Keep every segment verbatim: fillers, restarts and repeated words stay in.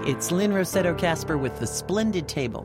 It's Lynn Rossetto Kasper with The Splendid Table.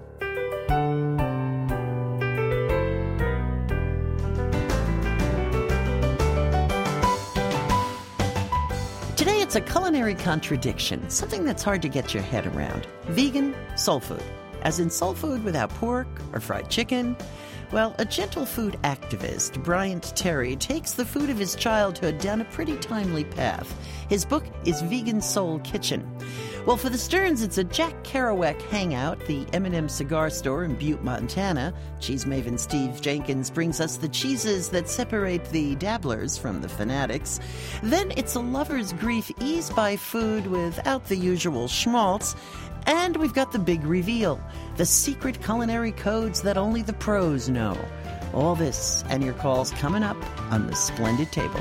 Today it's a culinary contradiction, something that's hard to get your head around. Vegan soul food, as in soul food without pork or fried chicken. Well, a gentle food activist, Bryant Terry, takes the food of his childhood down a pretty timely path. His book is Vegan Soul Kitchen. Well, for the Stearns, it's a Jack Kerouac hangout, the M and M cigar store in Butte, Montana. Cheese maven Steve Jenkins brings us the cheeses that separate the dabblers from the fanatics. Then it's a lover's grief eased by food without the usual schmaltz. And we've got the big reveal, the secret culinary codes that only the pros know. All this and your calls coming up on The Splendid Table.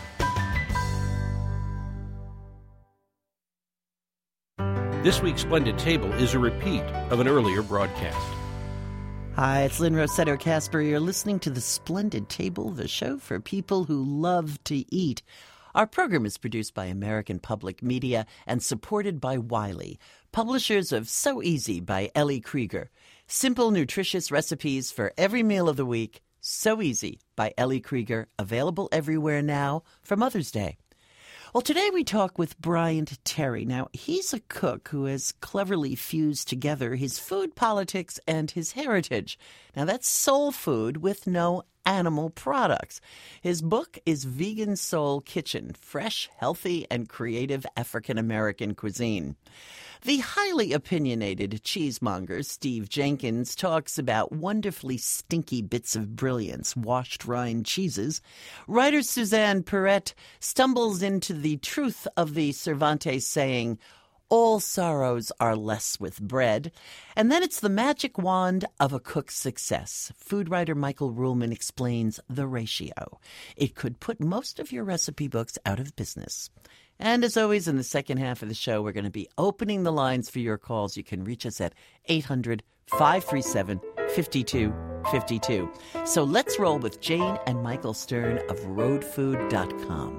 This week's Splendid Table is a repeat of an earlier broadcast. Hi, it's Lynn Rossetto Kasper. You're listening to The Splendid Table, the show for people who love to eat. Our program is produced by American Public Media and supported by Wiley, publishers of So Easy by Ellie Krieger. Simple, nutritious recipes for every meal of the week. So Easy by Ellie Krieger, available everywhere now for Mother's Day. Well, today we talk with Bryant Terry. Now, he's a cook who has cleverly fused together his food politics and his heritage. Now, that's soul food with no animal products. His book is Vegan Soul Kitchen, fresh, healthy, and creative African-American cuisine. The highly opinionated cheesemonger Steve Jenkins talks about wonderfully stinky bits of brilliance, washed rind cheeses. Writer Suzanne Perrette stumbles into the truth of the Cervantes saying, all sorrows are less with bread. And then it's the magic wand of a cook's success. Food writer Michael Ruhlman explains the ratio. It could put most of your recipe books out of business. And as always, in the second half of the show, we're going to be opening the lines for your calls. You can reach us at eight hundred, five three seven, five two five two. So let's roll with Jane and Michael Stern of road food dot com.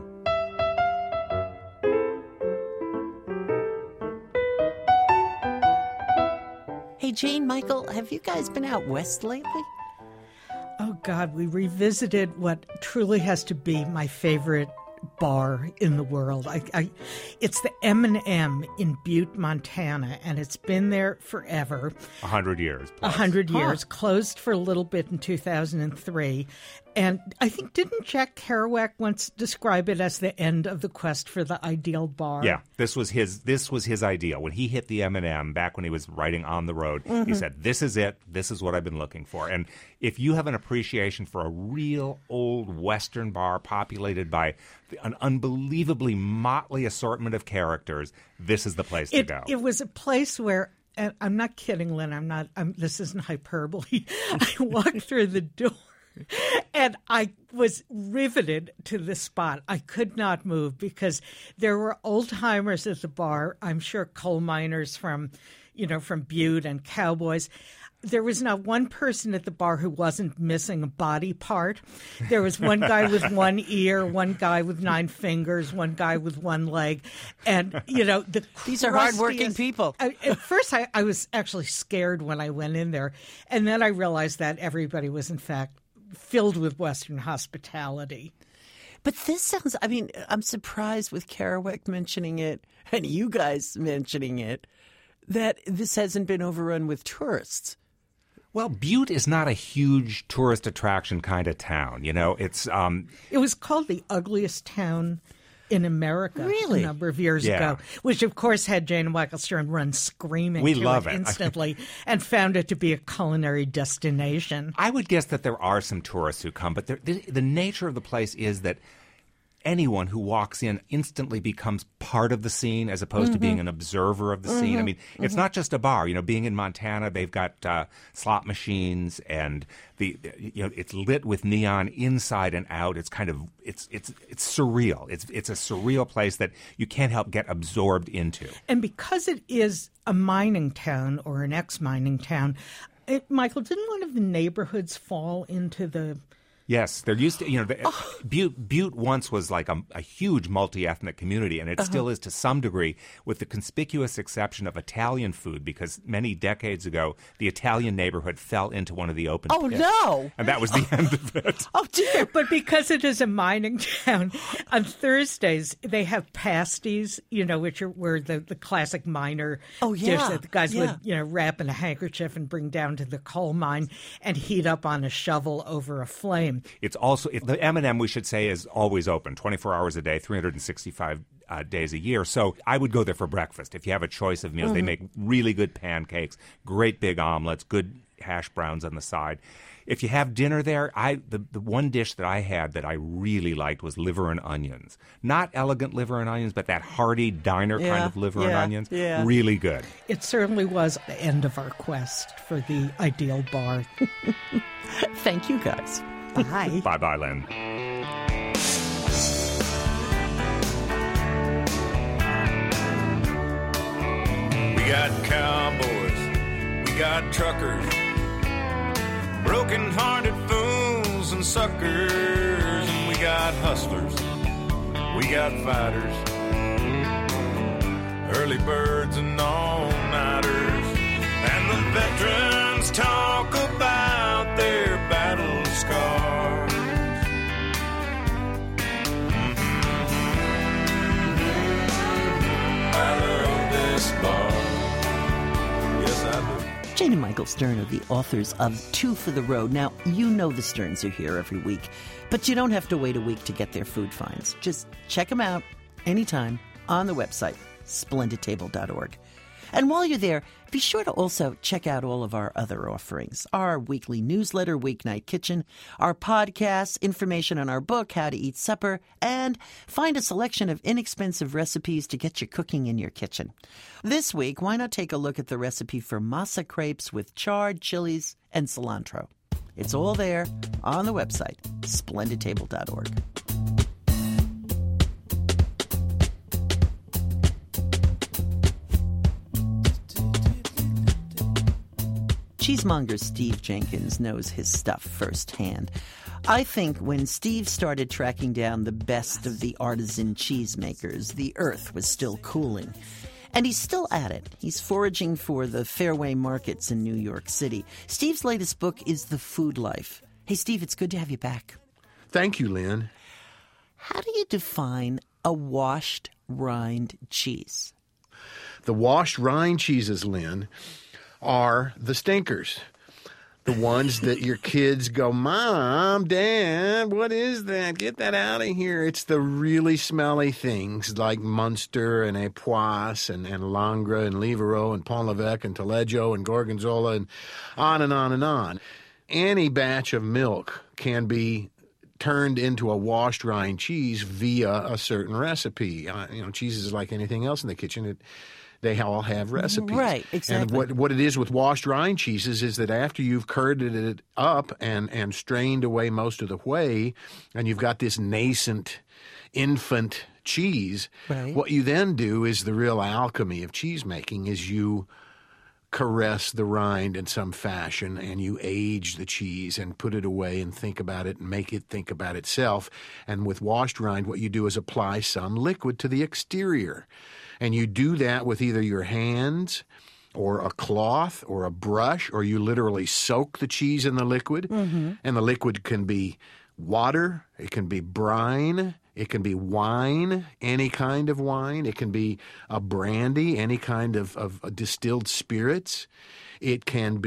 Hey, Jane, Michael, have you guys been out west lately? Oh, God, we revisited what truly has to be my favorite bar in the world. I, I, it's the M and M in Butte, Montana, and it's been there forever. A hundred years. A hundred years. Huh. Closed for a little bit in two thousand three. And I think, didn't Jack Kerouac once describe it as the end of the quest for the ideal bar? Yeah, this was his This was his ideal. When he hit the M and M, back when he was writing On the Road, mm-hmm. he said, this is it. This is what I've been looking for. And if you have an appreciation for a real old Western bar populated by an unbelievably motley assortment of characters, this is the place it, to go. It was a place where, and I'm not kidding, Lynn, I'm not, I'm, this isn't hyperbole. I walked through the door and I was riveted to the spot. I could not move because there were old timers at the bar. I'm sure coal miners from, you know, from Butte and cowboys. There was not one person at the bar who wasn't missing a body part. There was one guy with one ear, one guy with nine fingers, one guy with one leg. And, you know, the These are hardworking people. I, at first, I, I was actually scared when I went in there. And then I realized that everybody was, in fact, filled with Western hospitality. But this sounds, I mean, I'm surprised with Kerouac mentioning it and you guys mentioning it, that this hasn't been overrun with tourists. Well, Butte is not a huge tourist attraction kind of town. You know, it's... Um, it was called the ugliest town in America really? a number of years yeah. ago, which, of course, had Jane and Michael Stern run screaming we to love it, it instantly and found it to be a culinary destination. I would guess that there are some tourists who come, but the, the nature of the place is that anyone who walks in instantly becomes part of the scene as opposed mm-hmm. to being an observer of the mm-hmm. scene. I mean, mm-hmm. it's not just a bar. You know, being in Montana, they've got uh, slot machines and the you know it's lit with neon inside and out. It's kind of it's it's it's surreal. It's it's a surreal place that you can't help get absorbed into. And because it is a mining town or an ex-mining town, it, Michael, didn't one of the neighborhoods fall into the Yes, there used to, you know, the, Oh. Butte, Butte once was like a, a huge multi-ethnic community, and it Uh-huh. still is to some degree, with the conspicuous exception of Italian food, because many decades ago, the Italian neighborhood fell into one of the open Oh, pits. no. And that was the end of it. Oh, dear. But because it is a mining town, on Thursdays they have pasties, you know, which are were the, the classic miner Oh, dish yeah, that the guys yeah. would, you know, wrap in a handkerchief and bring down to the coal mine and heat up on a shovel over a flame. It's also, it, the M and M, we should say, is always open, twenty-four hours a day, three hundred sixty-five uh, days a year. So I would go there for breakfast. If you have a choice of meals, Mm-hmm. they make really good pancakes, great big omelets, good hash browns on the side. If you have dinner there, I the, the one dish that I had that I really liked was liver and onions. Not elegant liver and onions, but that hearty diner kind Yeah, of liver and yeah, onions. yeah. Really good. It certainly was the end of our quest for the ideal bar. Thank you, guys. Bye. Bye-bye, Lynn. We got cowboys, we got truckers, broken-hearted fools and suckers, and we got hustlers, we got fighters, early birds and all-nighters, and the veterans talk about their battle scars. I love this bar. Yes, I do. Jane and Michael Stern are the authors of Two for the Road. Now, you know the Sterns are here every week, but you don't have to wait a week to get their food finds. Just check them out anytime on the website, splendid table dot org. And while you're there, be sure to also check out all of our other offerings. Our weekly newsletter, Weeknight Kitchen, our podcasts, information on our book, How to Eat Supper, and find a selection of inexpensive recipes to get you cooking in your kitchen. This week, why not take a look at the recipe for masa crepes with charred chilies and cilantro? It's all there on the website, splendid table dot org. Cheesemonger Steve Jenkins knows his stuff firsthand. I think when Steve started tracking down the best of the artisan cheesemakers, the earth was still cooling. And he's still at it. He's foraging for the fairway markets in New York City. Steve's latest book is The Food Life. Hey, Steve, it's good to have you back. Thank you, Lynn. How do you define a washed rind cheese? The washed rind cheeses, Lynn, are the stinkers. The ones that your kids go, Mom, Dad, what is that? Get that out of here. It's the really smelly things like Munster and Epoisse and, and Langres and Livero and Pont l'Evêque and Taleggio and Gorgonzola and on and on and on. Any batch of milk can be turned into a washed rind cheese via a certain recipe. Uh, you know, cheese is like anything else in the kitchen. It They all have recipes. Right, exactly. And what, what it is with washed rind cheeses is that after you've curded it up and, and strained away most of the whey, and you've got this nascent infant cheese, Right. what you then do is the real alchemy of cheese making is you caress the rind in some fashion and you age the cheese and put it away and think about it and make it think about itself. And with washed rind, what you do is apply some liquid to the exterior. And you do that with either your hands or a cloth or a brush, or you literally soak the cheese in the liquid. Mm-hmm. And the liquid can be water, it can be brine, it can be wine, any kind of wine. It can be a brandy, any kind of, of distilled spirits. It can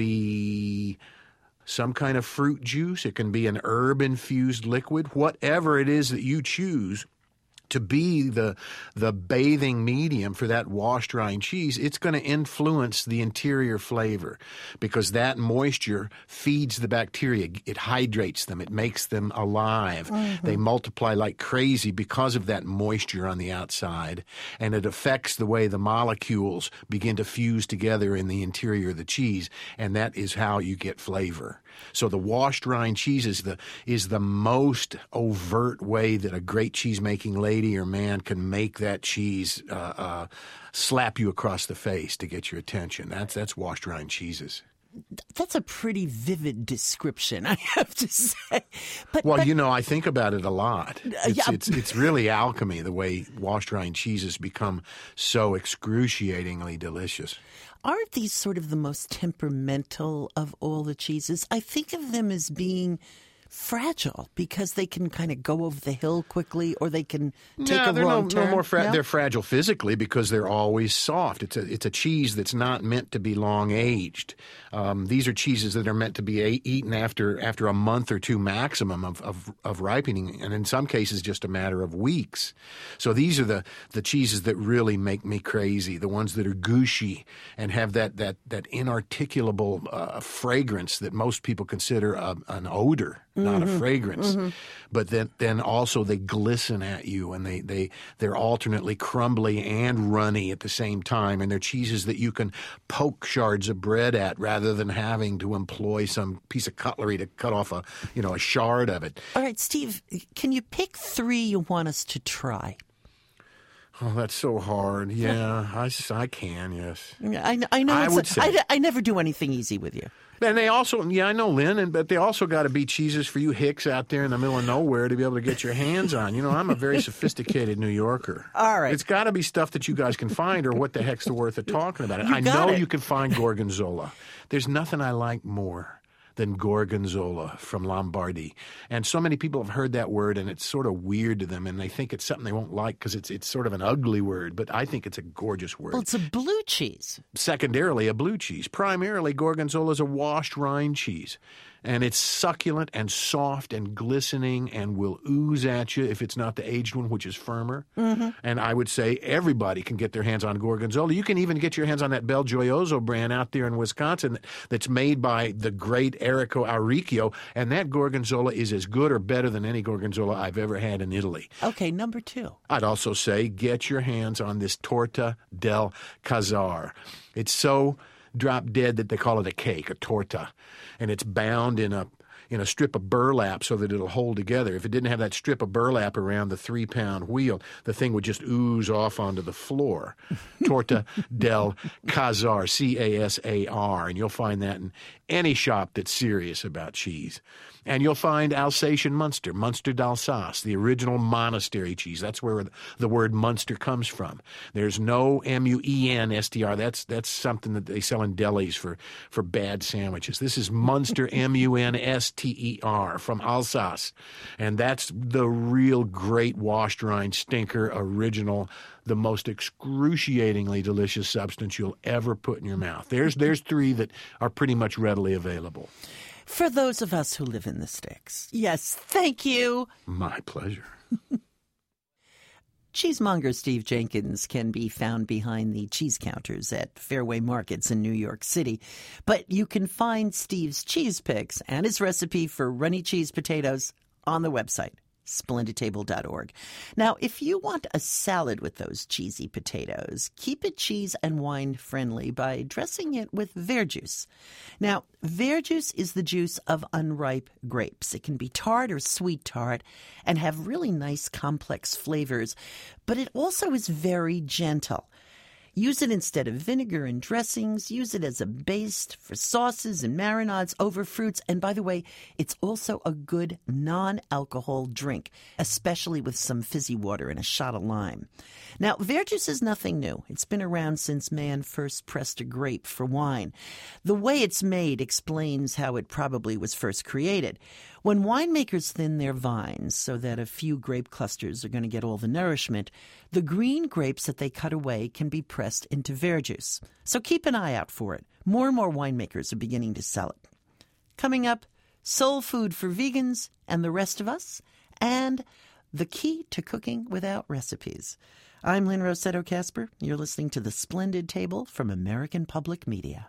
be some kind of fruit juice. It can be an herb-infused liquid. Whatever it is that you choose to be the the bathing medium for that washed rind cheese, it's going to influence the interior flavor because that moisture feeds the bacteria. It hydrates them. It makes them alive. Mm-hmm. They multiply like crazy because of that moisture on the outside, and it affects the way the molecules begin to fuse together in the interior of the cheese, and that is how you get flavor. So the washed rind cheese is the is the most overt way that a great cheese-making lady or man can make that cheese uh, uh, slap you across the face to get your attention. That's that's washed rind cheeses. That's a pretty vivid description, I have to say. But, well, but, you know, I think about it a lot. It's, yeah. it's, it's really alchemy, the way washed rind cheeses become so excruciatingly delicious. Aren't these sort of the most temperamental of all the cheeses? I think of them as being fragile because they can kind of go over the hill quickly, or they can take no, a they're wrong no, turn. No more fra- no? They're fragile physically because they're always soft. It's a it's a cheese that's not meant to be long aged. Um, these are cheeses that are meant to be a- eaten after after a month or two maximum of, of of ripening, and in some cases just a matter of weeks. So these are the the cheeses that really make me crazy. The ones that are gushy and have that that that inarticulable uh, fragrance that most people consider a, an odor. Not mm-hmm. a fragrance, mm-hmm. but then then also they glisten at you, and they they they're alternately crumbly and runny at the same time, and they're cheeses that you can poke shards of bread at rather than having to employ some piece of cutlery to cut off a you know a shard of it. All right, Steve, can you pick three you want us to try? Oh, that's so hard. Yeah, I, I can. Yes, I, I know. I it's would a, say I, I never do anything easy with you. And they also, yeah, I know, Lynn, and, but they also got to be cheeses for you hicks out there in the middle of nowhere to be able to get your hands on. You know, I'm a very sophisticated New Yorker. All right. It's got to be stuff that you guys can find, or what the heck's the worth of talking about it. You I got know it. you can find Gorgonzola. There's nothing I like more than Gorgonzola from Lombardy. And so many people have heard that word, and it's sort of weird to them, and they think it's something they won't like because it's, it's sort of an ugly word, but I think it's a gorgeous word. Well, it's a blue cheese. Secondarily, a blue cheese. Primarily, Gorgonzola is a washed rind cheese. And it's succulent and soft and glistening and will ooze at you if it's not the aged one, which is firmer. Mm-hmm. And I would say everybody can get their hands on Gorgonzola. You can even get your hands on that Bel Gioioso brand out there in Wisconsin that's made by the great Errico Auricchio. And that Gorgonzola is as good or better than any Gorgonzola I've ever had in Italy. Okay, number two. I'd also say get your hands on this Torta del Casar. It's so drop dead that they call it a cake, a torta, and it's bound in a in a strip of burlap so that it'll hold together. If it didn't have that strip of burlap around the three-pound wheel, the thing would just ooze off onto the floor. Torta del Casar, C A S A R, and you'll find that in any shop that's serious about cheese. And you'll find Alsatian Munster, Munster d'Alsace, the original monastery cheese. That's where the word Munster comes from. There's no M U E N S T R. That's that's something that they sell in delis for, for bad sandwiches. This is Munster, M U N S T E R, from Alsace. And that's the real great washed rind stinker, original, the most excruciatingly delicious substance you'll ever put in your mouth. There's there's three that are pretty much readily available. For those of us who live in the sticks, yes, thank you. My pleasure. Cheesemonger Steve Jenkins can be found behind the cheese counters at Fairway Markets in New York City. But you can find Steve's cheese picks and his recipe for runny cheese potatoes on the website, splendid table dot org. Now, if you want a salad with those cheesy potatoes, keep it cheese and wine friendly by dressing it with verjuice. Now, verjuice is the juice of unripe grapes. It can be tart or sweet tart and have really nice complex flavors, but it also is very gentle. Use it instead of vinegar in dressings. Use it as a base for sauces and marinades over fruits. And by the way, it's also a good non-alcohol drink, especially with some fizzy water and a shot of lime. Now, verjuice is nothing new. It's been around since man first pressed a grape for wine. The way it's made explains how it probably was first created. When winemakers thin their vines so that a few grape clusters are going to get all the nourishment, the green grapes that they cut away can be pressed into verjuice. So keep an eye out for it. More and more winemakers are beginning to sell it. Coming up, soul food for vegans and the rest of us, and the key to cooking without recipes. I'm Lynn Rossetto Kasper. You're listening to The Splendid Table from American Public Media.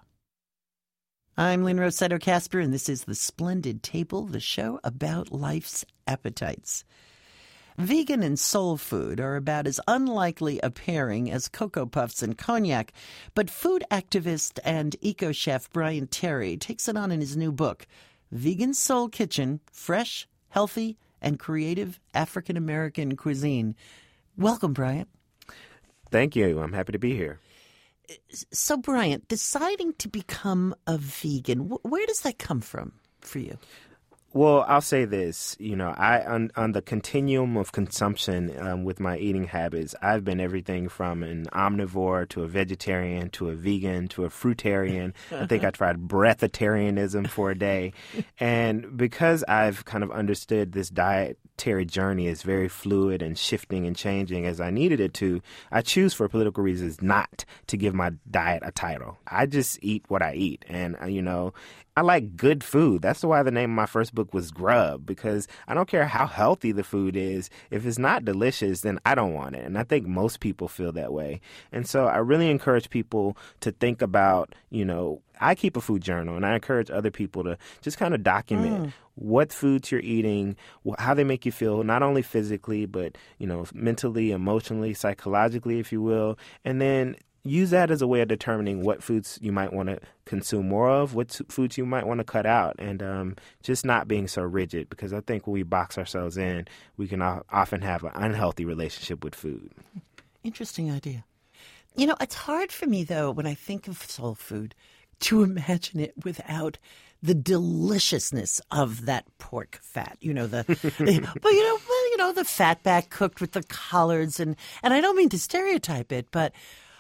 I'm Lynn Rossetto Kasper, and this is The Splendid Table, the show about life's appetites. Vegan and soul food are about as unlikely a pairing as Cocoa Puffs and cognac, but food activist and eco-chef Brian Terry takes it on in his new book, Vegan Soul Kitchen, Fresh, Healthy, and Creative African-American Cuisine. Welcome, Brian. Thank you. I'm happy to be here. So, Bryant, deciding to become a vegan, wh- where does that come from for you? Well, I'll say this, you know, I on, on the continuum of consumption um, with my eating habits, I've been everything from an omnivore to a vegetarian to a vegan to a fruitarian. I think I tried breatharianism for a day. And because I've kind of understood this dietary journey is very fluid and shifting and changing as I needed it to, I choose for political reasons not to give my diet a title. I just eat what I eat. And, uh, you know, I like good food. That's why the name of my first book was Grub, because I don't care how healthy the food is. If it's not delicious, then I don't want it. And I think most people feel that way. And so I really encourage people to think about, you know, I keep a food journal, and I encourage other people to just kind of document mm. what foods you're eating, how they make you feel, not only physically, but, you know, mentally, emotionally, psychologically, if you will. And then use that as a way of determining what foods you might want to consume more of, what foods you might want to cut out, and um, just not being so rigid, because I think when we box ourselves in, we can often have an unhealthy relationship with food. Interesting idea. You know, it's hard for me, though, when I think of soul food, to imagine it without the deliciousness of that pork fat. You know, the, the but you know, well, you know, the fat back cooked with the collards, and and I don't mean to stereotype it, but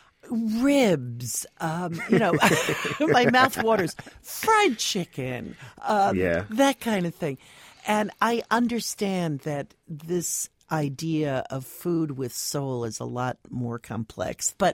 ribs, um, you know, my mouth waters, fried chicken, um, yeah. that kind of thing. And I understand that this idea of food with soul is a lot more complex. But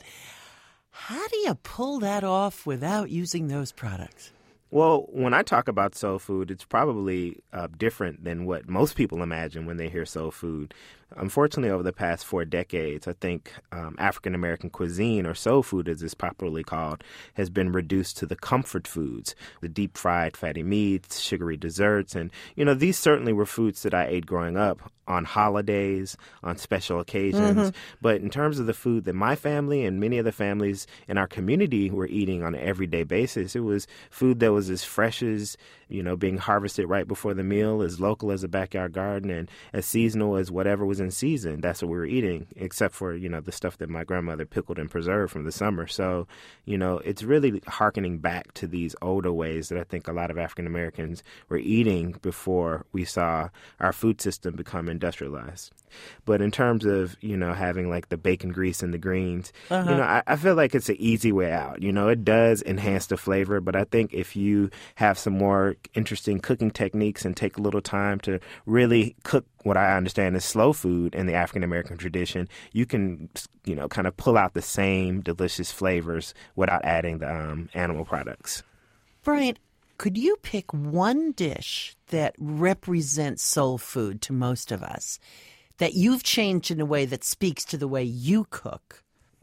how do you pull that off without using those products? Well, when I talk about soul food, it's probably uh, different than what most people imagine when they hear soul food. Unfortunately, over the past four decades, I think um, African-American cuisine, or soul food as it's popularly called, has been reduced to the comfort foods, the deep-fried fatty meats, sugary desserts. And, you know, these certainly were foods that I ate growing up on holidays, on special occasions. Mm-hmm. But in terms of the food that my family and many of the families in our community were eating on an everyday basis, it was food that was as fresh as, you know, being harvested right before the meal, as local as a backyard garden, and as seasonal as whatever was in season. That's what we were eating, except for, you know, the stuff that my grandmother pickled and preserved from the summer. So, you know, it's really hearkening back to these older ways that I think a lot of African Americans were eating before we saw our food system become industrialized. But in terms of, you know, having like the bacon grease and the greens, uh-huh. you know, I, I feel like it's an easy way out. You know, it does enhance the flavor, but I think if you have some more interesting cooking techniques and take a little time to really cook what I understand is slow food in the African American tradition, you can, you know, kind of pull out the same delicious flavors without adding the um, animal products. Bryant, could you pick one dish that represents soul food to most of us that you've changed in a way that speaks to the way you cook?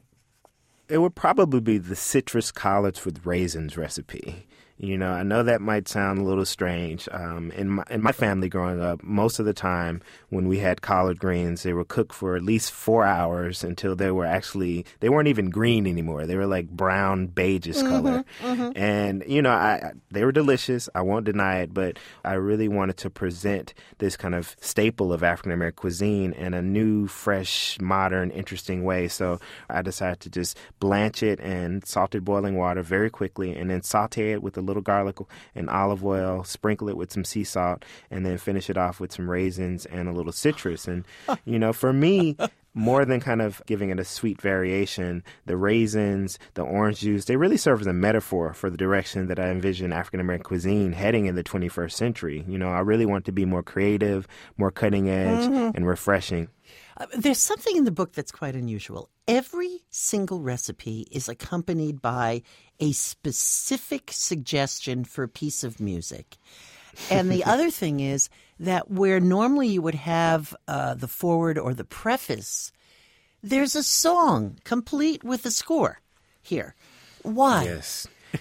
It would probably be the citrus collards with raisins recipe. You know, I know that might sound a little strange. Um, in my in my family growing up, most of the time when we had collard greens, they were cooked for at least four hours until they were actually, they weren't even green anymore. They were like brown, beigeish mm-hmm, color. Mm-hmm. And, you know, I, they were delicious. I won't deny it, but I really wanted to present this kind of staple of African-American cuisine in a new, fresh, modern, interesting way. So I decided to just blanch it in salted boiling water very quickly and then saute it with a little garlic and olive oil, sprinkle it with some sea salt, and then finish it off with some raisins and a little citrus. And, you know, for me, more than kind of giving it a sweet variation, the raisins, the orange juice, they really serve as a metaphor for the direction that I envision African-American cuisine heading in the twenty-first century. You know, I really want to be more creative, more cutting edge, mm-hmm. and refreshing. Uh, there's something in the book that's quite unusual. Every single recipe is accompanied by a specific suggestion for a piece of music. And the other thing is that where normally you would have uh, the foreword or the preface, there's a song complete with a score here. Why? Yes.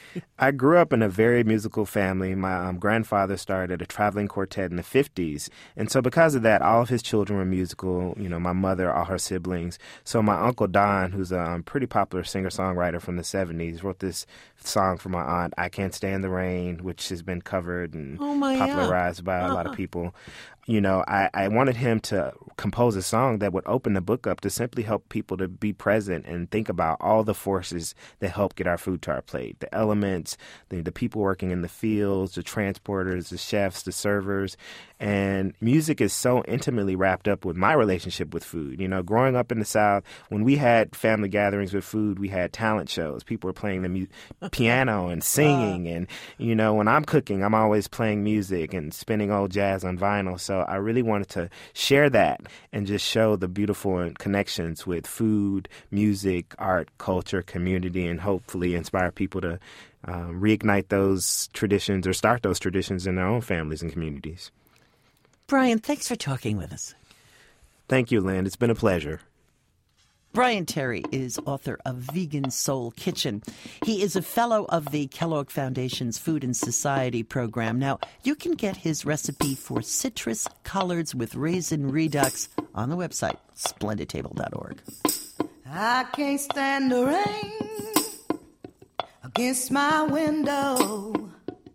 I grew up in a very musical family. My um, grandfather started a traveling quartet in the fifties. And so because of that, all of his children were musical. You know, my mother, all her siblings. So my Uncle Don, who's a um, pretty popular singer-songwriter from the seventies, wrote this song for my aunt, I Can't Stand the Rain, which has been covered and oh my popularized God. by a uh-huh. lot of people. You know, I, I wanted him to compose a song that would open the book up to simply help people to be present and think about all the forces that help get our food to our plate. The elements, the, the people working in the fields, the transporters, the chefs, the servers. And music is so intimately wrapped up with my relationship with food. You know, growing up in the South, when we had family gatherings with food, we had talent shows. People were playing the mu- piano and singing. And, you know, when I'm cooking, I'm always playing music and spinning old jazz on vinyl. So I really wanted to share that and just show the beautiful connections with food, music, art, culture, community, and hopefully inspire people to uh, reignite those traditions or start those traditions in their own families and communities. Brian, thanks for talking with us. Thank you, Lynn. It's been a pleasure. Brian Terry is author of Vegan Soul Kitchen. He is a fellow of the Kellogg Foundation's Food and Society program. Now, you can get his recipe for citrus collards with raisin redux on the website, splendid table dot org. I can't stand the rain against my window,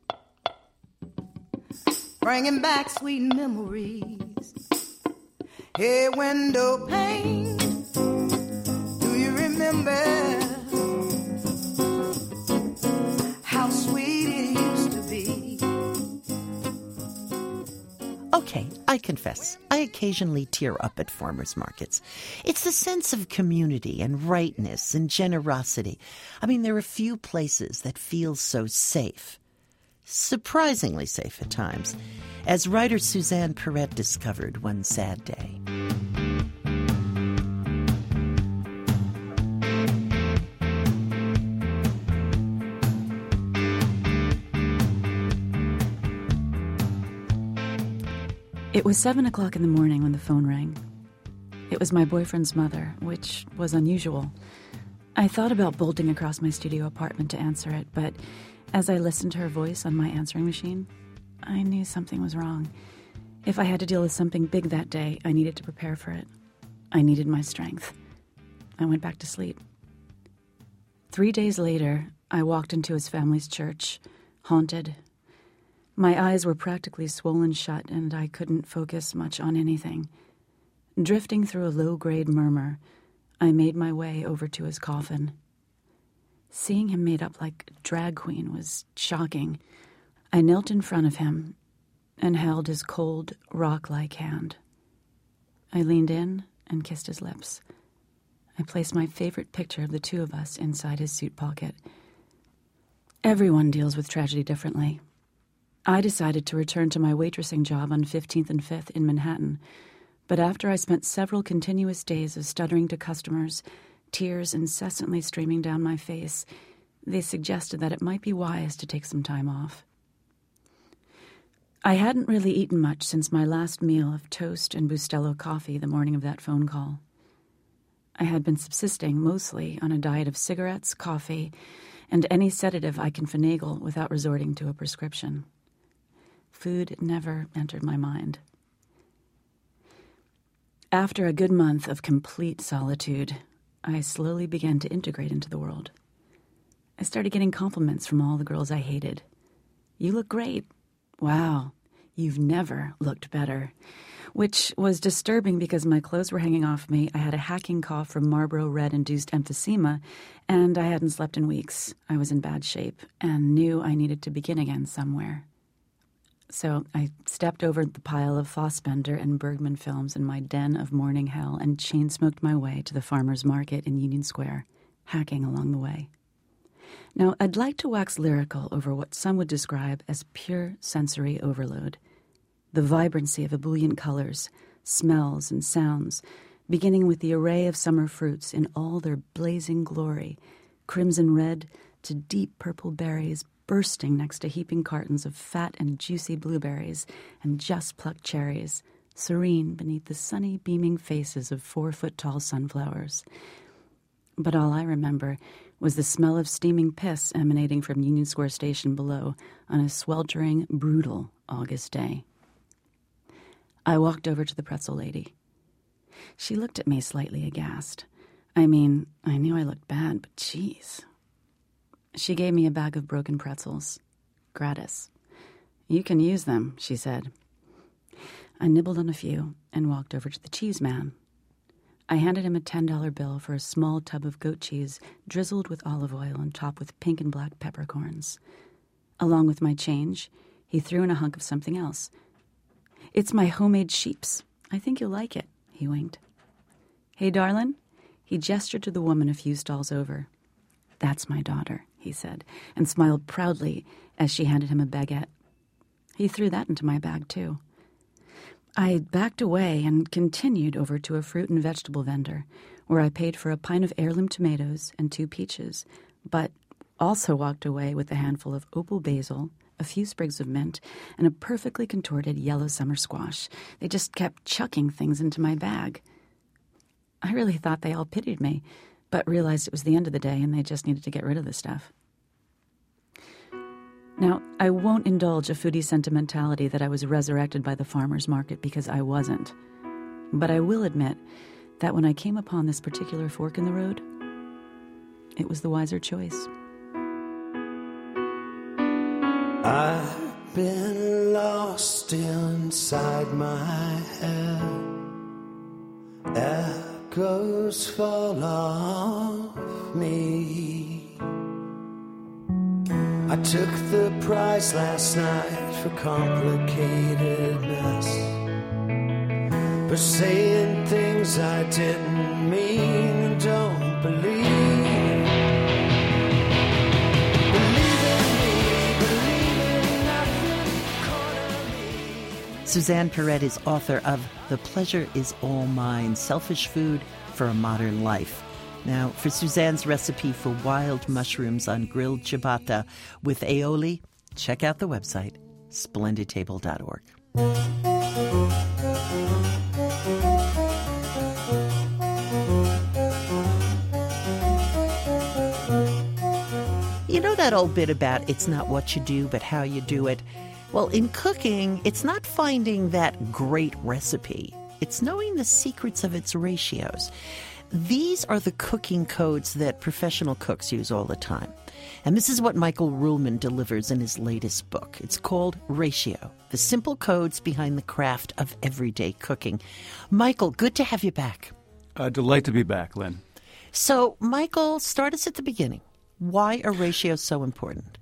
bringing back sweet memories. Hey, window pane, remember how sweet it used to be. Okay, I confess, I occasionally tear up at farmers markets. It's the sense of community and rightness and generosity. I mean, there are few places that feel so safe. Surprisingly safe at times, as writer Suzanne Perret discovered one sad day. It was seven o'clock in the morning when the phone rang. It was my boyfriend's mother, which was unusual. I thought about bolting across my studio apartment to answer it, but as I listened to her voice on my answering machine, I knew something was wrong. If I had to deal with something big that day, I needed to prepare for it. I needed my strength. I went back to sleep. Three days later, I walked into his family's church, haunted. My eyes were practically swollen shut, and I couldn't focus much on anything. Drifting through a low-grade murmur, I made my way over to his coffin. Seeing him made up like a drag queen was shocking. I knelt in front of him and held his cold, rock-like hand. I leaned in and kissed his lips. I placed my favorite picture of the two of us inside his suit pocket. Everyone deals with tragedy differently. I decided to return to my waitressing job on fifteenth and fifth in Manhattan, but after I spent several continuous days of stuttering to customers, tears incessantly streaming down my face, they suggested that it might be wise to take some time off. I hadn't really eaten much since my last meal of toast and Bustelo coffee the morning of that phone call. I had been subsisting mostly on a diet of cigarettes, coffee, and any sedative I can finagle without resorting to a prescription. Food never entered my mind. After a good month of complete solitude, I slowly began to integrate into the world. I started getting compliments from all the girls I hated. You look great. Wow, you've never looked better. Which was disturbing because my clothes were hanging off me, I had a hacking cough from Marlboro Red-induced emphysema, and I hadn't slept in weeks. I was in bad shape and knew I needed to begin again somewhere. So I stepped over the pile of Fassbender and Bergman films in my den of morning hell and chain-smoked my way to the farmer's market in Union Square, hacking along the way. Now, I'd like to wax lyrical over what some would describe as pure sensory overload. The vibrancy of ebullient colors, smells, and sounds, beginning with the array of summer fruits in all their blazing glory, crimson red to deep purple berries bursting next to heaping cartons of fat and juicy blueberries and just-plucked cherries, serene beneath the sunny, beaming faces of four-foot-tall sunflowers. But all I remember was the smell of steaming piss emanating from Union Square Station below on a sweltering, brutal August day. I walked over to the pretzel lady. She looked at me slightly aghast. I mean, I knew I looked bad, but geez. She gave me a bag of broken pretzels. Gratis. You can use them, she said. I nibbled on a few and walked over to the cheese man. I handed him a ten dollar bill for a small tub of goat cheese drizzled with olive oil and topped with pink and black peppercorns. Along with my change, he threw in a hunk of something else. It's my homemade sheeps. I think you'll like it, he winked. Hey, darlin'. He gestured to the woman a few stalls over. That's my daughter, he said, and smiled proudly as she handed him a baguette. He threw that into my bag, too. I backed away and continued over to a fruit and vegetable vendor, where I paid for a pint of heirloom tomatoes and two peaches, but also walked away with a handful of opal basil, a few sprigs of mint, and a perfectly contorted yellow summer squash. They just kept chucking things into my bag. I really thought they all pitied me, but realized it was the end of the day and they just needed to get rid of the stuff. Now, I won't indulge a foodie sentimentality that I was resurrected by the farmer's market, because I wasn't. But I will admit that when I came upon this particular fork in the road, it was the wiser choice. I've been lost inside my head. Echoes fall off me. I took the prize last night for complicatedness, for saying things I didn't mean and don't believe. Believe in me, believe in nothing, corner me. Suzanne Perret is author of The Pleasure Is All Mine, Selfish Food for a Modern Life. Now, for Suzanne's recipe for wild mushrooms on grilled ciabatta with aioli, check out the website, splendid table dot org. You know that old bit about it's not what you do, but how you do it? Well, in cooking, it's not finding that great recipe. It's knowing the secrets of its ratios. These are the cooking codes that professional cooks use all the time. And this is what Michael Ruhlman delivers in his latest book. It's called Ratio, the simple codes behind the craft of everyday cooking. Michael, good to have you back. A delight to be back, Lynn. So, Michael, start us at the beginning. Why are ratios so important?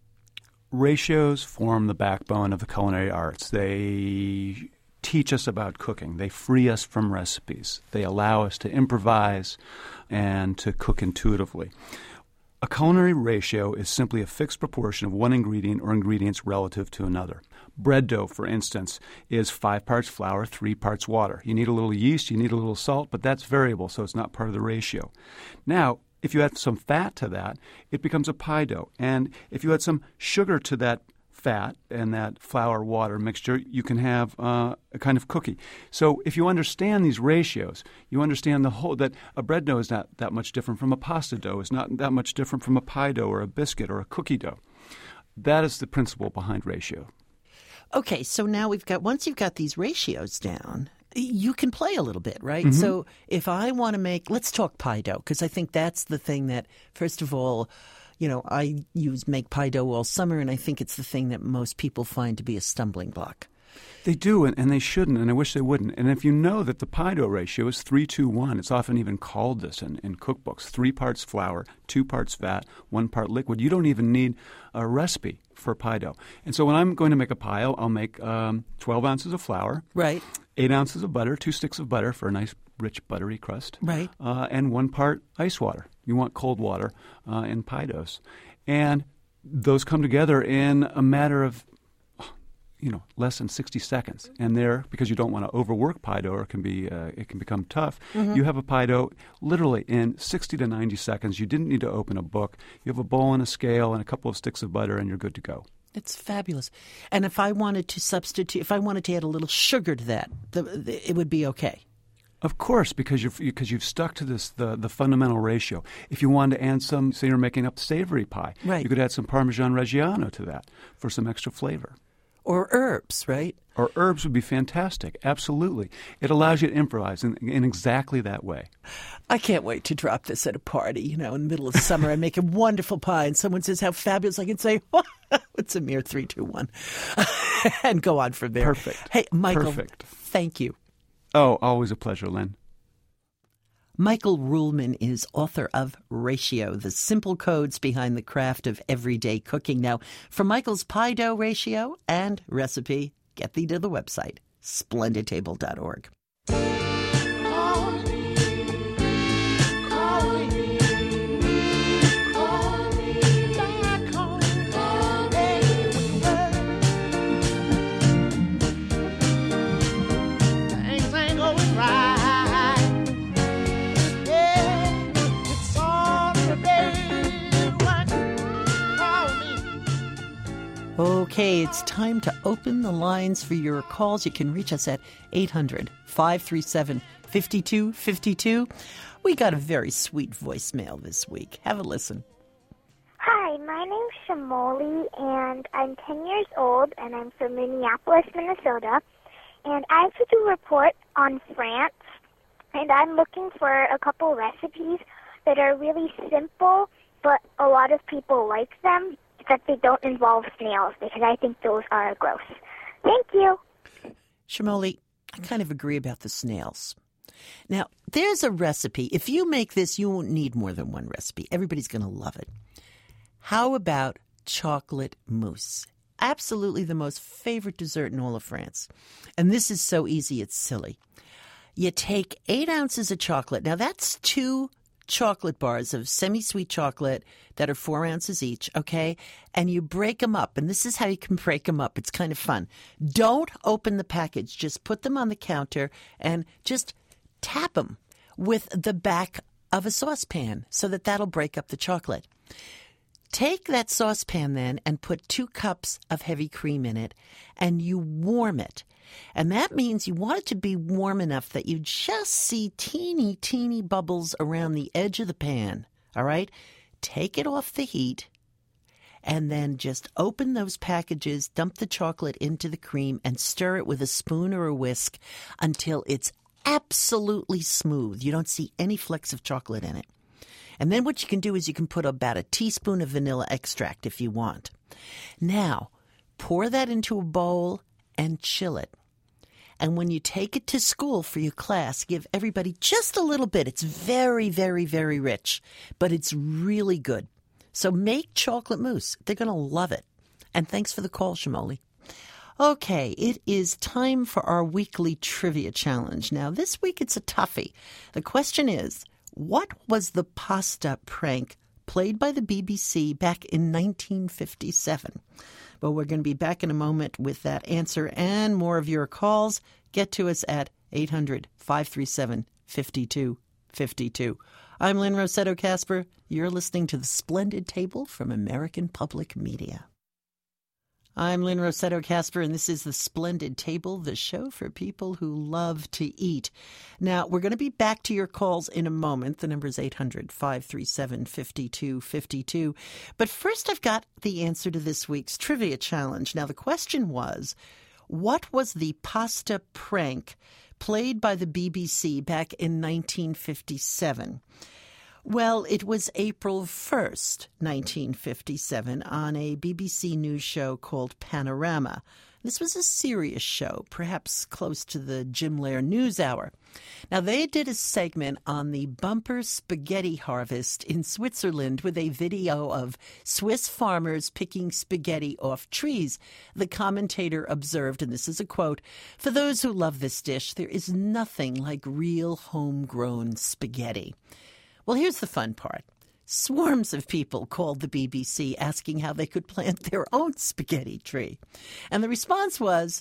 Ratios form the backbone of the culinary arts. They teach us about cooking. They free us from recipes. They allow us to improvise and to cook intuitively. A culinary ratio is simply a fixed proportion of one ingredient or ingredients relative to another. Bread dough, for instance, is five parts flour, three parts water. You need a little yeast, you need a little salt, but that's variable, so it's not part of the ratio. Now, if you add some fat to that, it becomes a pie dough. And if you add some sugar to that fat and that flour-water mixture, you can have uh, a kind of cookie. So if you understand these ratios, you understand the whole that a bread dough is not that much different from a pasta dough, is not that much different from a pie dough or a biscuit or a cookie dough. That is the principle behind ratio. Okay, so now we've got, once you've got these ratios down, you can play a little bit, right? Mm-hmm. So if I want to make, let's talk pie dough, because I think that's the thing that, first of all, you know, I use make pie dough all summer, and I think it's the thing that most people find to be a stumbling block. They do, and, and they shouldn't, and I wish they wouldn't. And if you know that the pie dough ratio is three two one, it's often even called this in, in cookbooks, three parts flour, two parts fat, one part liquid. You don't even need a recipe for pie dough. And so when I'm going to make a pie, I'll, I'll make um, twelve ounces of flour. Right. Eight ounces of butter, two sticks of butter for a nice, rich, buttery crust. Right. Uh, and one part ice water. You want cold water uh, in pie doughs. And those come together in a matter of, you know, less than sixty seconds. And there, because you don't want to overwork pie dough or it can, be, uh, it can become tough, mm-hmm. you have a pie dough literally in sixty to ninety seconds. You didn't need to open a book. You have a bowl and a scale and a couple of sticks of butter and you're good to go. It's fabulous. And if I wanted to substitute, if I wanted to add a little sugar to that, the, the, it would be okay. Of course, because you've because you've stuck to this the, the fundamental ratio. If you wanted to add some, say you're making up savory pie, right. you could add some Parmesan Reggiano to that for some extra flavor. Or herbs, right? Or herbs would be fantastic. Absolutely. It allows you to improvise in, in exactly that way. I can't wait to drop this at a party, you know, in the middle of summer. I make a wonderful pie and someone says how fabulous. I can say, oh, it's a mere three, two, one, and go on from there. Perfect. Hey, Michael, Perfect. Thank you. Oh, always a pleasure, Lynn. Michael Ruhlman is author of Ratio, the simple codes behind the craft of everyday cooking. Now, for Michael's pie dough ratio and recipe, get thee to the website, splendid table dot org. Okay, it's time to open the lines for your calls. You can reach us at eight hundred, five three seven, five two five two. We got a very sweet voicemail this week. Have a listen. Hi, my name's Shamoli, and I'm ten years old, and I'm from Minneapolis, Minnesota. And I have to do a report on France, and I'm looking for a couple recipes that are really simple, but a lot of people like them, that they don't involve snails, because I think those are gross. Thank you. Shamoli, I kind of agree about the snails. Now, there's a recipe. If you make this, you won't need more than one recipe. Everybody's going to love it. How about chocolate mousse? Absolutely the most favorite dessert in all of France. And this is so easy, it's silly. You take eight ounces of chocolate. Now, that's two chocolate bars of semi-sweet chocolate that are four ounces each, okay? And you break them up. And this is how you can break them up. It's kind of fun. Don't open the package. Just put them on the counter and just tap them with the back of a saucepan so that that'll break up the chocolate. Take that saucepan then and put two cups of heavy cream in it, and you warm it. And that means you want it to be warm enough that you just see teeny, teeny bubbles around the edge of the pan, all right? Take it off the heat, and then just open those packages, dump the chocolate into the cream, and stir it with a spoon or a whisk until it's absolutely smooth. You don't see any flecks of chocolate in it. And then what you can do is you can put about a teaspoon of vanilla extract if you want. Now, pour that into a bowl and chill it. And when you take it to school for your class, give everybody just a little bit. It's very, very, very rich, but it's really good. So make chocolate mousse. They're going to love it. And thanks for the call, Shamoli. Okay, it is time for our weekly trivia challenge. Now, this week it's a toughie. The question is, what was the pasta prank played by the B B C back in nineteen fifty-seven? Well, we're going to be back in a moment with that answer and more of your calls. Get to us at eight hundred, five three seven, five two five two. I'm Lynn Rossetto Kasper. You're listening to The Splendid Table from American Public Media. I'm Lynn Rossetto Kasper, and this is The Splendid Table, the show for people who love to eat. Now, we're going to be back to your calls in a moment. The number is eight hundred, five three seven, five two five two. But first, I've got the answer to this week's trivia challenge. Now, the question was, what was the pasta prank played by the B B C back in nineteen fifty-seven? Well, it was April first, nineteen fifty-seven, on a B B C news show called Panorama. This was a serious show, perhaps close to the Jim Lehrer News Hour. Now, they did a segment on the bumper spaghetti harvest in Switzerland with a video of Swiss farmers picking spaghetti off trees. The commentator observed, and this is a quote, "For those who love this dish, there is nothing like real homegrown spaghetti." Well, here's the fun part. Swarms of people called the B B C asking how they could plant their own spaghetti tree. And the response was,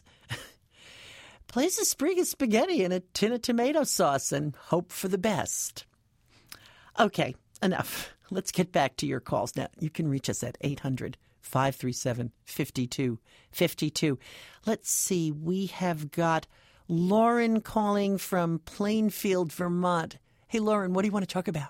place a sprig of spaghetti in a tin of tomato sauce and hope for the best. Okay, enough. Let's get back to your calls now. You can reach us at eight hundred, five three seven, five two five two. Let's see. We have got Lauren calling from Plainfield, Vermont. Hey, Lauren, what do you want to talk about?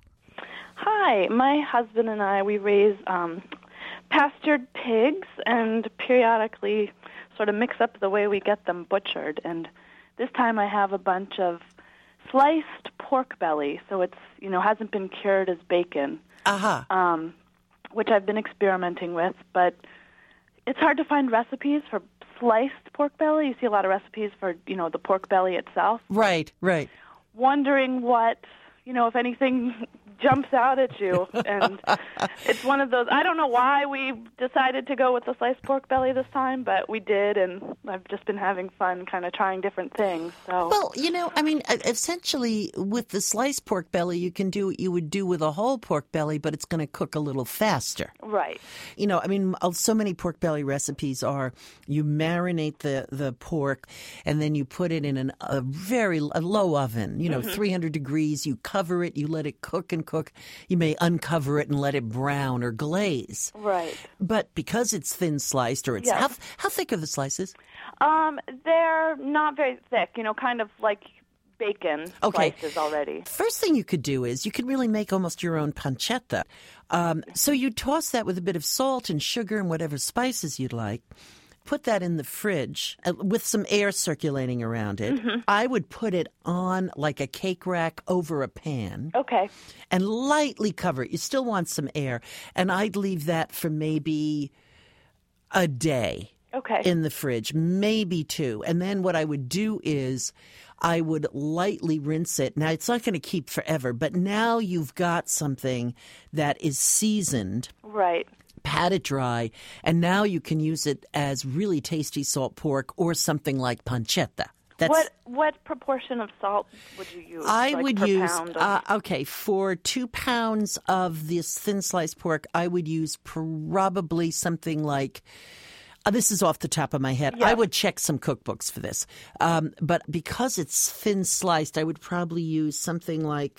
Hi, my husband and I, we raise um, pastured pigs and periodically sort of mix up the way we get them butchered. And this time I have a bunch of sliced pork belly, so it's, you know, hasn't been cured as bacon, uh-huh. um, which I've been experimenting with, but it's hard to find recipes for sliced pork belly. You see a lot of recipes for, you know, the pork belly itself. Right, right. Wondering what, you know, if anything jumps out at you. And it's one of those, I don't know why we decided to go with the sliced pork belly this time, but we did, and I've just been having fun kind of trying different things. So, well, you know, I mean, essentially with the sliced pork belly, you can do what you would do with a whole pork belly, but it's going to cook a little faster. Right. You know, I mean, so many pork belly recipes are you marinate the, the pork and then you put it in an, a very a low oven, you know, mm-hmm. three hundred degrees. You cover it, you let it cook and cook. You may uncover it and let it brown or glaze. Right. But because it's thin sliced, or it's yes. how how thick are the slices? Um, they're not very thick. You know, kind of like bacon okay. slices already. First thing you could do is you could really make almost your own pancetta. Um, so you toss that with a bit of salt and sugar and whatever spices you'd like. Put that in the fridge uh, with some air circulating around it. Mm-hmm. I would put it on like a cake rack over a pan. Okay. And lightly cover it. You still want some air. And I'd leave that for maybe a day. Okay. In the fridge, maybe two. And then what I would do is I would lightly rinse it. Now, it's not going to keep forever, but now you've got something that is seasoned. Right. Pat it dry, and now you can use it as really tasty salt pork or something like pancetta. That's, what what proportion of salt would you use? I like would per use, pound of... uh, okay, for two pounds of this thin sliced pork, I would use probably something like, uh, this is off the top of my head. Yeah. I would check some cookbooks for this. Um, but because it's thin sliced, I would probably use something like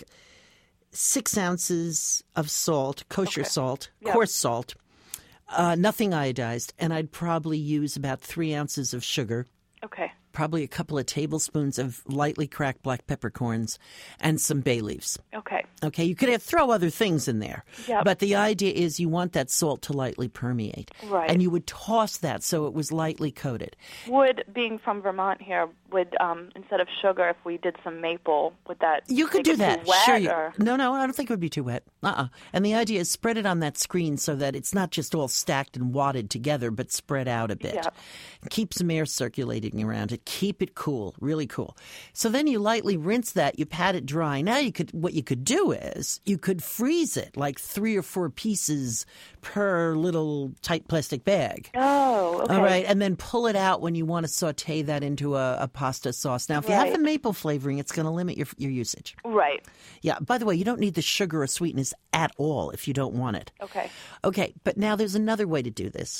six ounces of salt, kosher okay. salt, yep. coarse salt. Uh, nothing iodized, and I'd probably use about three ounces of sugar. Okay. Probably a couple of tablespoons of lightly cracked black peppercorns and some bay leaves. Okay. Okay, you could have, throw other things in there. Yep. But the idea is you want that salt to lightly permeate. Right. And you would toss that so it was lightly coated. Would, being from Vermont here, would um, instead of sugar, if we did some maple, would that You could make do it that. Too wet, sure. You, or? No, no, I don't think it would be too wet. Uh-uh. And the idea is spread it on that screen so that it's not just all stacked and wadded together, but spread out a bit. Yep. Keep some air circulating around it. Keep it cool, really cool. So then you lightly rinse that. You pat it dry. Now you could, what you could do is you could freeze it like three or four pieces per little tight plastic bag. Oh, okay. All right, and then pull it out when you want to saute that into a, a pasta sauce. Now, if you Right. have the maple flavoring, it's going to limit your your usage. Right. Yeah. By the way, you don't need the sugar or sweetness at all if you don't want it. Okay. Okay, but now there's another way to do this.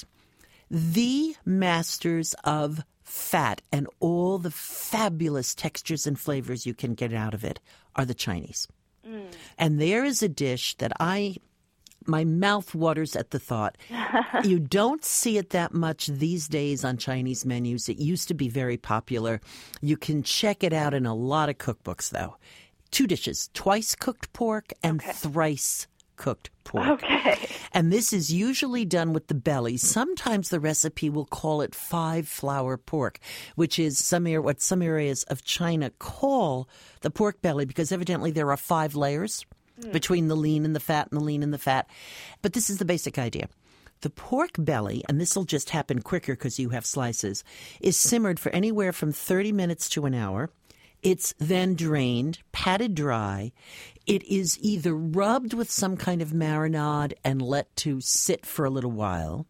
The masters of fat and all the fabulous textures and flavors you can get out of it are the Chinese. Mm. And there is a dish that I, my mouth waters at the thought. You don't see it that much these days on Chinese menus. It used to be very popular. You can check it out in a lot of cookbooks, though. Two dishes, twice cooked pork and okay. thrice cooked pork. Okay. And this is usually done with the belly. Sometimes the recipe will call it five flour pork, which is some what some areas of China call the pork belly, because evidently there are five layers mm. between the lean and the fat and the lean and the fat. But this is the basic idea. The pork belly, and this will just happen quicker because you have slices, is simmered for anywhere from thirty minutes to an hour. It's then drained, patted dry. It is either rubbed with some kind of marinade and let to sit for a little while,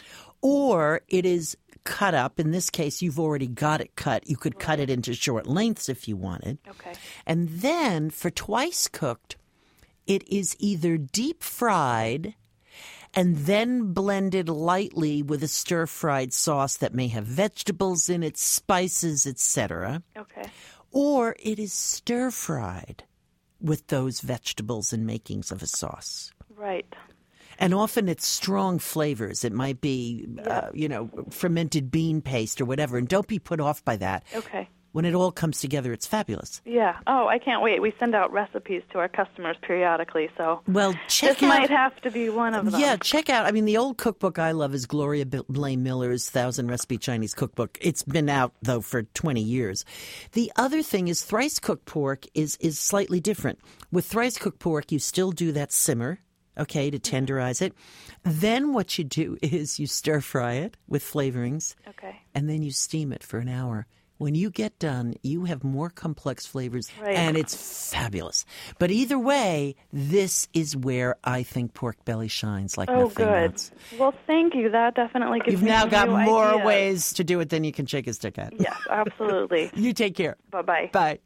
or it is cut up. In this case, you've already got it cut. You could right. cut it into short lengths if you wanted. Okay. And then for twice cooked, it is either deep fried and then blended lightly with a stir-fried sauce that may have vegetables in it, spices, et cetera. Okay. Or it is stir-fried with those vegetables and makings of a sauce. Right. And often it's strong flavors. It might be, yeah. uh, you know, fermented bean paste or whatever. And don't be put off by that. Okay. when it all comes together, it's fabulous. Yeah. Oh, I can't wait. We send out recipes to our customers periodically, so well, check this out, might have to be one of them. Yeah, check out. I mean, the old cookbook I love is Gloria Blaine Miller's Thousand Recipe Chinese Cookbook. It's been out, though, for twenty years. The other thing is thrice cooked pork is, is slightly different. With thrice cooked pork, you still do that simmer, okay, to tenderize it. Then what you do is you stir fry it with flavorings. Okay. And then you steam it for an hour. When you get done, you have more complex flavors, right. and it's fabulous. But either way, this is where I think pork belly shines like oh, nothing good. else. Well, thank you. That definitely gives You've me now some got new more ideas. ways to do it than you can shake a stick at. Yes, absolutely. You take care. Bye-bye. Bye.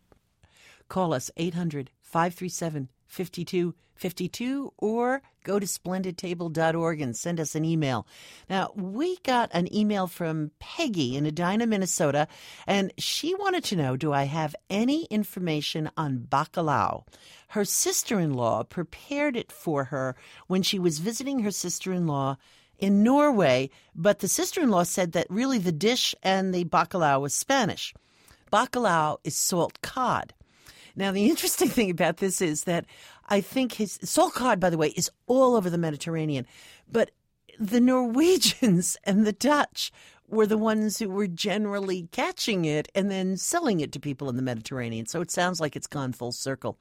Call us eight hundred, five three seven, five two five two or go to splendid table dot org and send us an email. Now, we got an email from Peggy in Edina, Minnesota, and she wanted to know, do I have any information on bacalao? Her sister-in-law prepared it for her when she was visiting her sister-in-law in Norway, but the sister-in-law said that really the dish and the bacalao was Spanish. Bacalao is salt cod. Now, the interesting thing about this is that I think his salt cod, by the way, is all over the Mediterranean. But the Norwegians and the Dutch were the ones who were generally catching it and then selling it to people in the Mediterranean. So it sounds like it's gone full circle.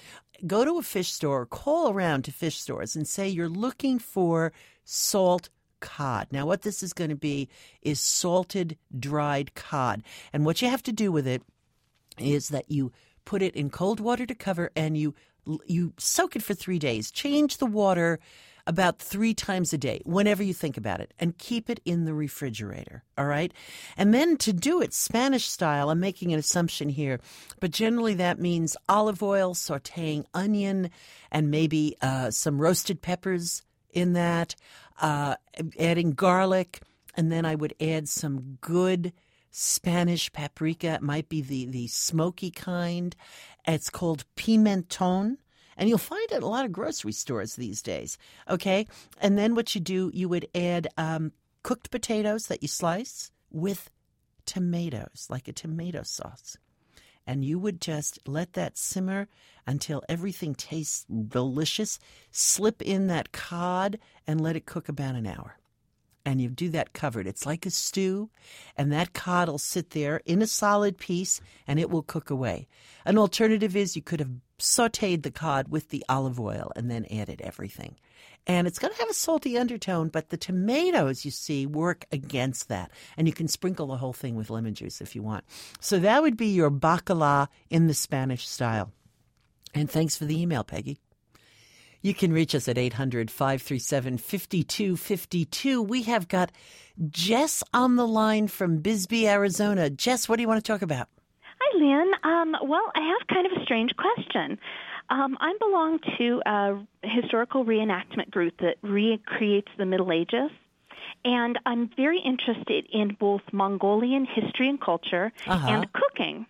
Go to a fish store, call around to fish stores and say you're looking for salt cod. Now, what this is going to be is salted, dried cod. And what you have to do with it is that you put it in cold water to cover, and you you soak it for three days. Change the water about three times a day, whenever you think about it, and keep it in the refrigerator, all right? And then to do it Spanish style, I'm making an assumption here, but generally that means olive oil, sautéing onion, and maybe uh, some roasted peppers in that, uh, adding garlic, and then I would add some good Spanish paprika. It might be the, the smoky kind. It's called pimenton, and you'll find it at a lot of grocery stores these days, okay? And then what you do, you would add um, cooked potatoes that you slice with tomatoes, like a tomato sauce. And you would just let that simmer until everything tastes delicious. Slip in that cod and let it cook about an hour. And you do that covered. It's like a stew, and that cod will sit there in a solid piece, and it will cook away. An alternative is you could have sautéed the cod with the olive oil and then added everything. And it's going to have a salty undertone, but the tomatoes, you see, work against that. And you can sprinkle the whole thing with lemon juice if you want. So that would be your bacala in the Spanish style. And thanks for the email, Peggy. You can reach us at eight hundred, five three seven, five two five two. We have got Jess on the line from Bisbee, Arizona. Jess, what do you want to talk about? Hi, Lynn. Um, well, I have kind of a strange question. Um, I belong to a historical reenactment group that recreates the Middle Ages, and I'm very interested in both Mongolian history and culture Uh-huh. and cooking.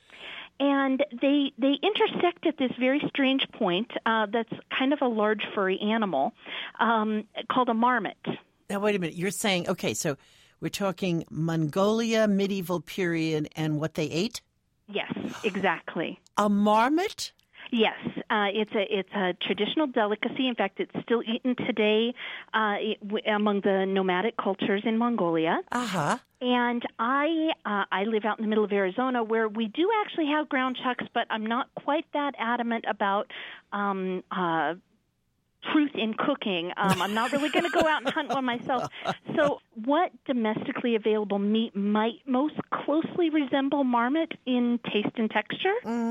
And they they intersect at this very strange point uh, that's kind of a large furry animal um, called a marmot. Now, wait a minute. You're saying, okay, so we're talking Mongolia, medieval period, and what they ate? Yes, exactly. A marmot? Yes, uh, it's a it's a traditional delicacy. In fact, it's still eaten today uh, it, w- among the nomadic cultures in Mongolia. Uh huh. And I uh, I live out in the middle of Arizona, where we do actually have ground chucks, but I'm not quite that adamant about um, uh, truth in cooking. Um, I'm not really going to go out and hunt one myself. So, what domestically available meat might most closely resemble marmot in taste and texture?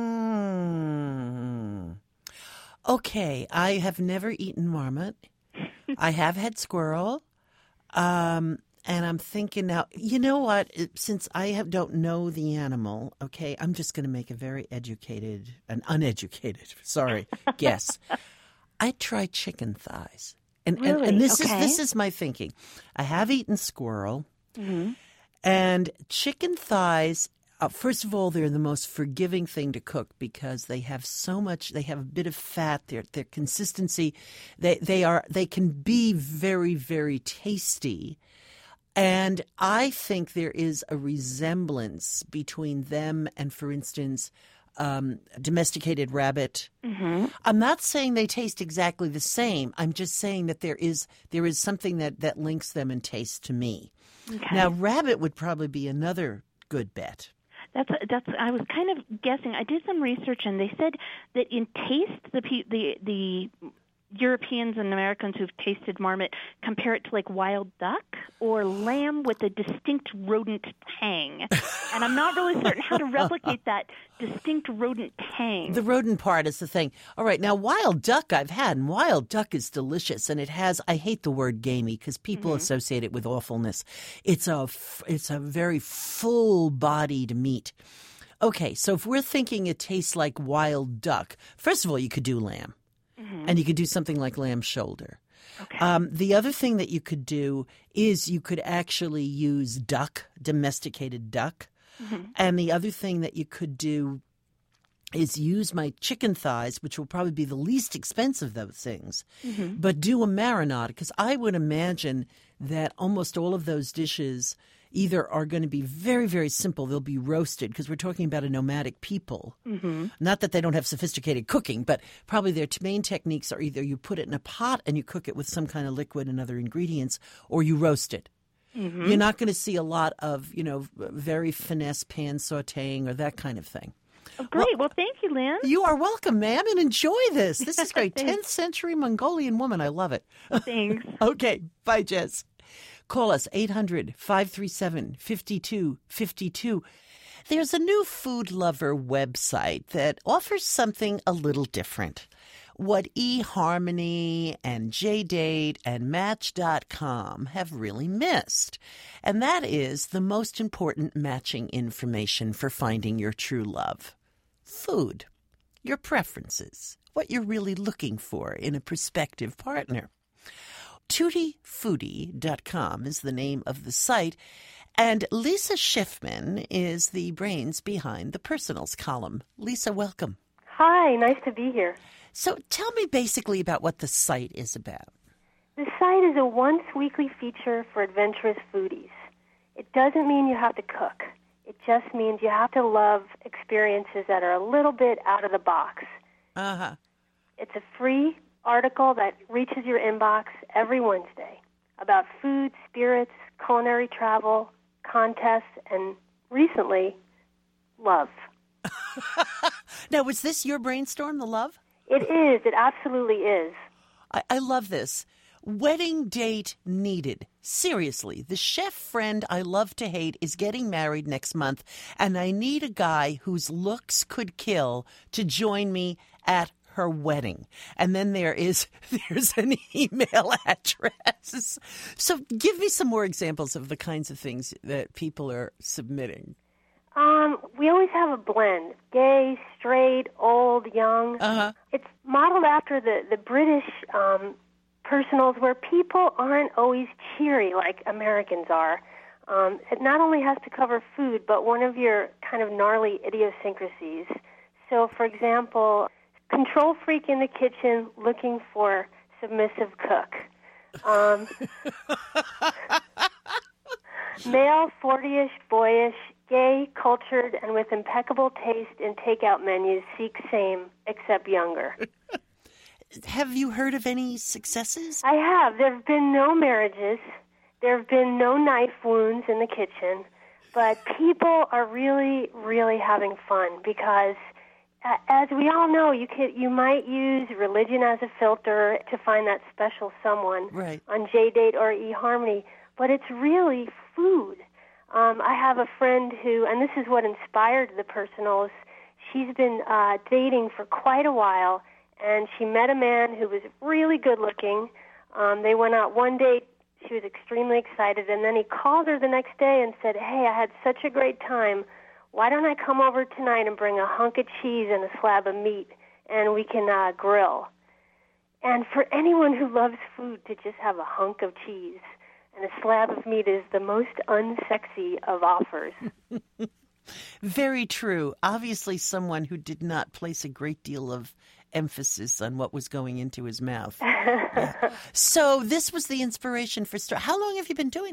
Mm. Okay, I have never eaten marmot. I have had squirrel. Um, and I'm thinking now, you know what? Since I have, don't know the animal, okay, I'm just going to make a very educated, an uneducated, sorry, guess. I try chicken thighs. And, and, Really? and this Okay. is this is my thinking. I have eaten squirrel. Mm-hmm. And chicken thighs, uh, first of all, they're the most forgiving thing to cook because they have so much, they have a bit of fat, their their consistency, they they are they can be very, very tasty. And I think there is a resemblance between them and, for instance, um, domesticated rabbit. Mm-hmm. I'm not saying they taste exactly the same. I'm just saying that there is there is something that, that links them in taste to me. Okay. Now, rabbit would probably be another good bet. That's that's. I was kind of guessing. I did some research, and they said that in taste, the pe- the the Europeans and Americans who've tasted marmot compare it to like wild duck or lamb with a distinct rodent tang. And I'm not really certain how to replicate that distinct rodent tang. The rodent part is the thing. All right, now wild duck I've had, and wild duck is delicious, and it has. I hate the word gamey because people Mm-hmm. associate it with awfulness. It's a f- it's a very full-bodied meat. Okay, so if we're thinking it tastes like wild duck, first of all, you could do lamb. Mm-hmm. And you could do something like lamb shoulder. Okay. Um, the other thing that you could do is you could actually use duck, domesticated duck. Mm-hmm. And the other thing that you could do is use my chicken thighs, which will probably be the least expensive of those things, Mm-hmm. but do a marinade, because I would imagine that almost all of those dishes either are going to be very, very simple. They'll be roasted because we're talking about a nomadic people. Mm-hmm. Not that they don't have sophisticated cooking, but probably their t- main techniques are either you put it in a pot and you cook it with some kind of liquid and other ingredients, or you roast it. Mm-hmm. You're not going to see a lot of, you know, very finesse pan sautéing or that kind of thing. Oh, great. Well, thank you, Lynn. You are welcome, ma'am, and enjoy this. This is great. Thanks. tenth century Mongolian woman. I love it. Thanks. Okay. Bye, Jess. Call us eight hundred, five three seven, five two five two. There's a new food lover website that offers something a little different. What eHarmony and JDate and Match dot com have really missed. And that is the most important matching information for finding your true love. Food, your preferences, what you're really looking for in a prospective partner. tutti foodie dot com is the name of the site, and Lisa Schiffman is the brains behind the Personals column. Lisa, welcome. Hi, nice to be here. So tell me basically about what the site is about. The site is a once-weekly feature for adventurous foodies. It doesn't mean you have to cook. It just means you have to love experiences that are a little bit out of the box. Uh-huh. It's a free article that reaches your inbox every Wednesday about food, spirits, culinary travel, contests, and recently, love. Now, was this your brainstorm, the love? It is. It absolutely is. I, I love this. Wedding date needed. Seriously, the chef friend I love to hate is getting married next month, and I need a guy whose looks could kill to join me at her wedding. And then there is there's an email address. So give me some more examples of the kinds of things that people are submitting. Um, we always have a blend: gay, straight, old, young. Uh-huh. It's modeled after the the British um, personals, where people aren't always cheery like Americans are. Um, it not only has to cover food, but one of your kind of gnarly idiosyncrasies. So, for example, control freak in the kitchen looking for submissive cook. Um, male, forty-ish, boyish, gay, cultured, and with impeccable taste in takeout menus, seek same, except younger. Have you heard of any successes? I have. There have been no marriages. There have been no knife wounds in the kitchen. But people are really, really having fun because, uh, as we all know, you could, you might use religion as a filter to find that special someone right. on JDate or eHarmony, but it's really food. Um, I have a friend who, and this is what inspired the Personals, she's been uh, dating for quite a while, and she met a man who was really good-looking. Um, they went out one date. She was extremely excited, and then he called her the next day and said, hey, I had such a great time. Why don't I come over tonight and bring a hunk of cheese and a slab of meat, and we can uh, grill. And for anyone who loves food, to just have a hunk of cheese and a slab of meat is the most unsexy of offers. Very true. Obviously, someone who did not place a great deal of emphasis on what was going into his mouth. Yeah. So this was the inspiration for Star. How long have you been doing this?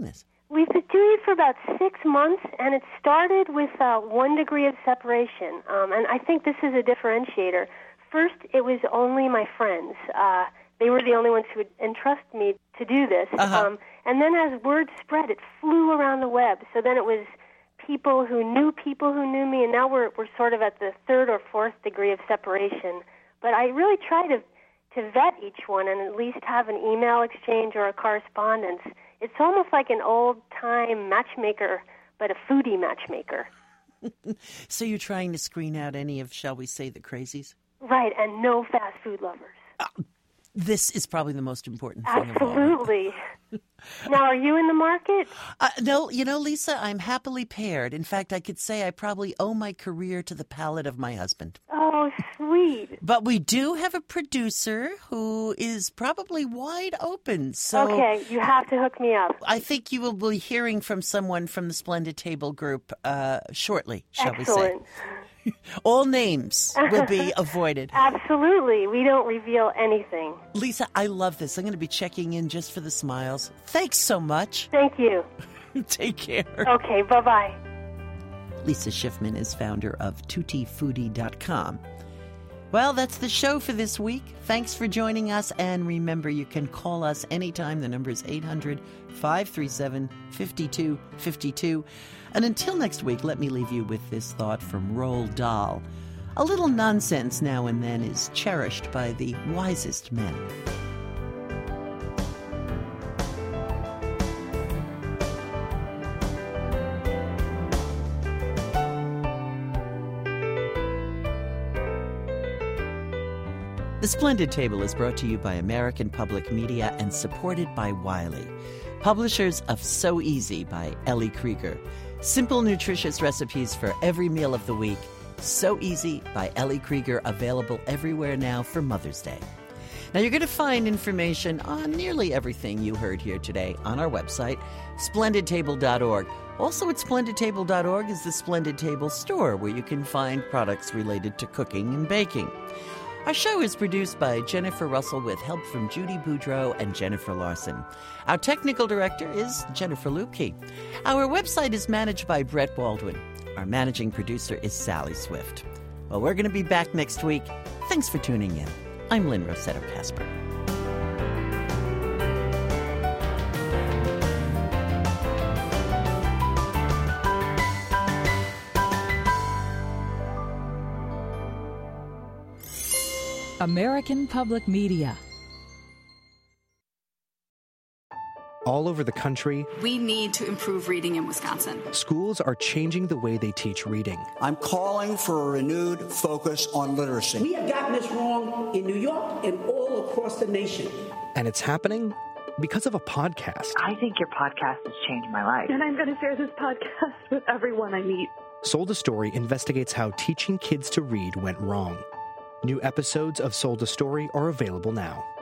We've been doing it for about six months, and it started with uh, one degree of separation. Um, and I think this is a differentiator. First, it was only my friends. Uh, they were the only ones who would entrust me to do this. Uh-huh. Um, and then as word spread, it flew around the web. So then it was people who knew people who knew me, and now we're we're sort of at the third or fourth degree of separation. But I really try to to vet each one and at least have an email exchange or a correspondence. It's almost like an old-time matchmaker, but a foodie matchmaker. So you're trying to screen out any of, shall we say, the crazies? Right, and no fast food lovers. Uh, this is probably the most important thing Absolutely. Of all. Now, are you in the market? Uh, no, you know, Lisa, I'm happily paired. In fact, I could say I probably owe my career to the palate of my husband. Oh, sweet. But we do have a producer who is probably wide open. So okay, you have to hook me up. I think you will be hearing from someone from the Splendid Table Group uh, shortly, shall Excellent. we say. All names will be avoided. Absolutely. We don't reveal anything. Lisa, I love this. I'm going to be checking in just for the smiles. Thanks so much. Thank you. Take care. Okay, bye-bye. Lisa Schiffman is founder of tutti foodie dot com. Well, that's the show for this week. Thanks for joining us. And remember, you can call us anytime. The number is eight hundred, five three seven, five two five two. And until next week, let me leave you with this thought from Roald Dahl. A little nonsense now and then is cherished by the wisest men. The Splendid Table is brought to you by American Public Media and supported by Wiley, publishers of So Easy by Ellie Krieger. Simple, nutritious recipes for every meal of the week. So Easy by Ellie Krieger, available everywhere now for Mother's Day. Now, you're going to find information on nearly everything you heard here today on our website, splendid table dot org. Also at splendid table dot org is the Splendid Table store, where you can find products related to cooking and baking. Our show is produced by Jennifer Russell with help from Judy Boudreau and Jennifer Larson. Our technical director is Jennifer Lupke. Our website is managed by Brett Baldwin. Our managing producer is Sally Swift. Well, we're going to be back next week. Thanks for tuning in. I'm Lynn Rossetto Kasper. American Public Media. All over the country, we need to improve reading in Wisconsin. Schools are changing the way they teach reading. I'm calling for a renewed focus on literacy. We have gotten this wrong in New York and all across the nation. And it's happening because of a podcast. I think your podcast has changed my life. And I'm going to share this podcast with everyone I meet. Sold a Story investigates how teaching kids to read went wrong. New episodes of Sold a Story are available now.